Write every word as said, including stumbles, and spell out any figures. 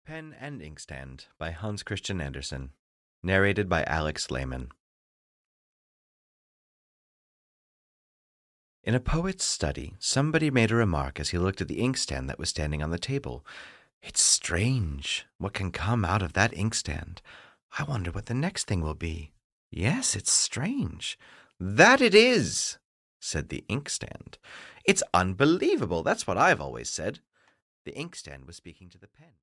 Pen and Inkstand by Hans Christian Andersen. Narrated by Alex Lehman. In a poet's study, somebody made a remark as he looked at the inkstand that was standing on the table. "It's strange what can come out of that inkstand. I wonder what the next thing will be." "Yes, it's strange." "That it is," said the inkstand. "It's unbelievable. That's what I've always said." The inkstand was speaking to the pen.